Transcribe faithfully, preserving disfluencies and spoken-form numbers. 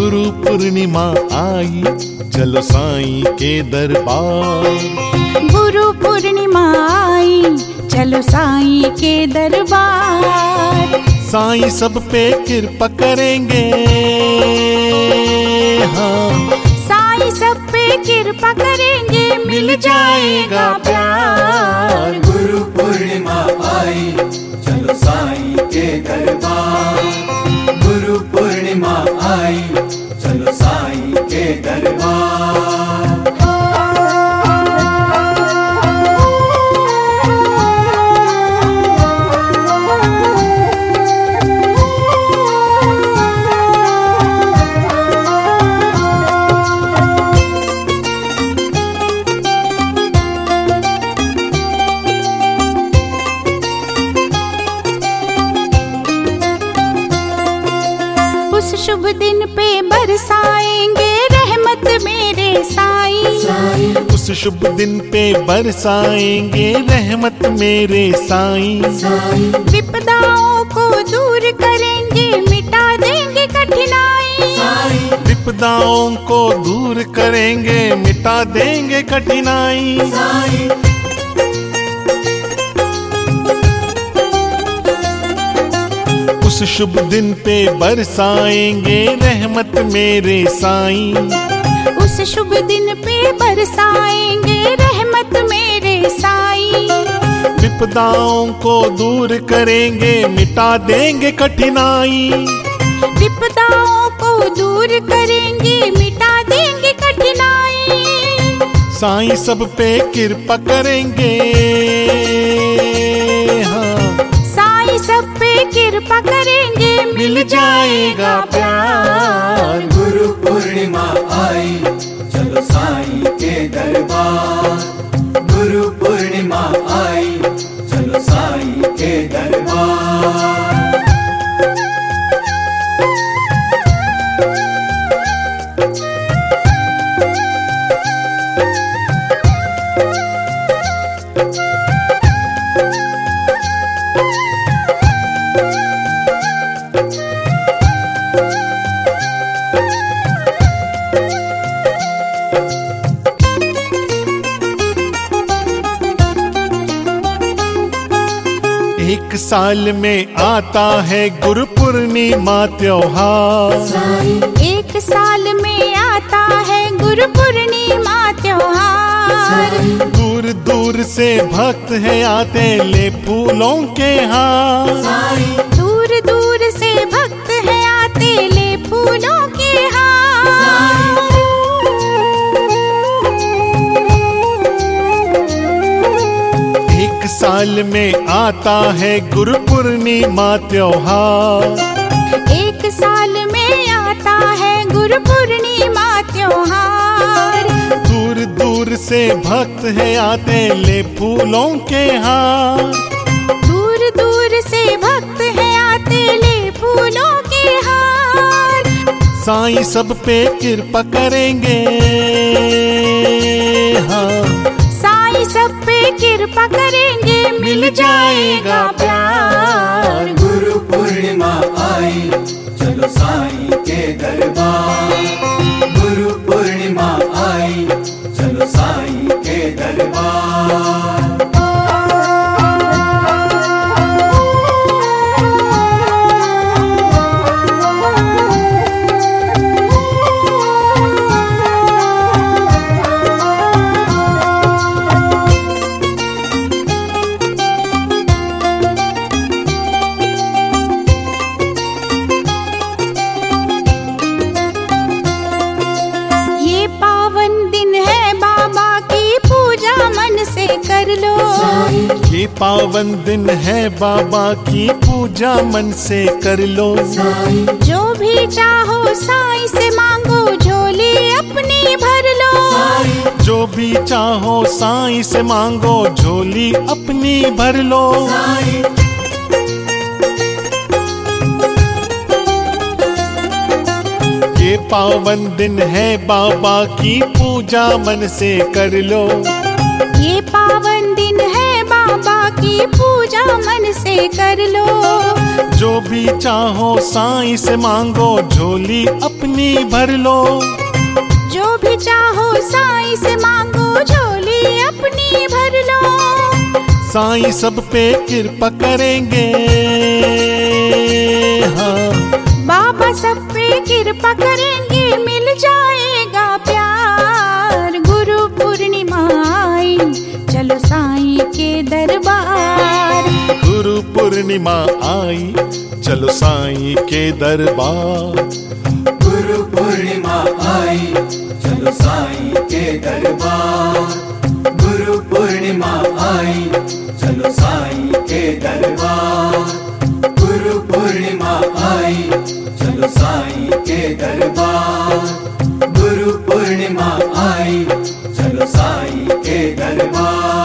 गुरु पूर्णिमा आई, चलो साईं के दरबार। गुरु पूर्णिमा आई, चलो साईं के दरबार। साईं सब पे कृपा करेंगे, हाँ साईं सब पे कृपा करेंगे, मिल जाएगा प्यार। गुरु पूर्णिमा आई, चलो साईं के दरबार। गुरु पूर्णिमा आई, चलो साईं के दरबार। उस शुभ दिन पे बरसाएंगे रहमत मेरे साईं। उस शुभ दिन पे बरसाएंगे रहमत मेरे साईं। विपदाओं को दूर करेंगे, मिटा देंगे कठिनाई। विपदाओं को दूर करेंगे, मिटा देंगे कठिनाई। उस शुभ दिन पे बरसाएंगे रहमत मेरे साईं। उस शुभ दिन पे बरसाएंगे रहमत मेरे साईं। विपदाओं को दूर करेंगे, मिटा देंगे कठिनाई। विपदाओं को दूर करेंगे, मिटा देंगे कठिनाई। साईं सब पे कृपा करेंगे, हाँ साईं सब पे कृपा करेंगे, मिल जाएगा प्यार। गुरु पूर्णिमा आई, चलो साईं के दरबार। गुरु पूर्णिमा आई, चलो साईं के दरबार। एक साल में आता है गुरु पूर्णिमा त्योहार। एक साल में आता है गुरु पूर्णिमा त्योहार। दूर दूर से भक्त है आते ले फूलों के हार। दूर दूर से भक्त है आते ले फूलों के हार। एक साल में आता है गुरु पूर्णिमा त्योहार। एक साल में आता है गुरु पूर्णिमा त्योहार। दूर दूर से भक्त है आते ले फूलों के हार। दूर दूर से भक्त है आते ले फूलों के हार। साईं सब पे कृपा करेंगे, हाँ साईं सब पे कृपा करेंगे, मिल जाएगा प्यार। गुरु पूर्णिमा आई, चलो साईं के दरबार। गुरु पूर्णिमा आई, चलो साईं के दरबार। ये पावन दिन है बाबा की पूजा मन से कर लो। जो भी चाहो साईं से मांगो, झोली अपनी भर लो। जो भी चाहो साईं से मांगो, झोली अपनी भर लो। ये पावन दिन है बाबा की पूजा मन से कर लो। ये पावन दिन है बाबा बाबा की पूजा मन से कर लो। जो भी चाहो साईं से मांगो, झोली अपनी भर लो। जो भी चाहो साईं से मांगो, झोली अपनी भर लो। साईं सब पे कृपा करेंगे, हाँ बाबा सब पे कृपा करेंगे, मिल जाएगा प्यार। गुरु पूर्णिमा आई, चलो साईं के दरबार। गुरु पूर्णिमा आई, चलो साईं के दरबार। गुरु पूर्णिमा आई, चलो साईं के दरबार। गुरु पूर्णिमा आई, चलो साईं के दरबार। गुरु पूर्णिमा आई, चलो साईं के दरबार। गुरु पूर्णिमा आई, चलो साईं के दरबार।